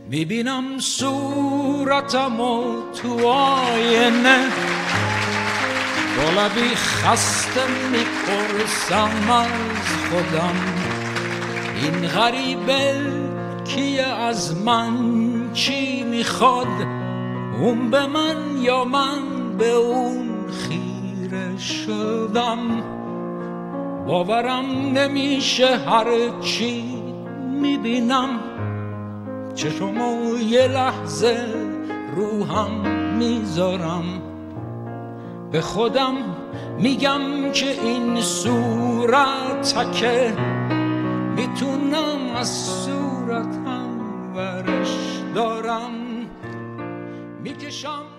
میبینم صورتمو تو آینه، با لبی خسته میپرسم از خودم این غریبه کیه، از من چی میخواد، اون به من یا من به اون خیره شدم. باورم نمیشه هر چی میبینم، چشمو یه لحظه روهم میذارم، به خودم میگم که این صورتکه میتونم از صورتم ورش دارم، میکشم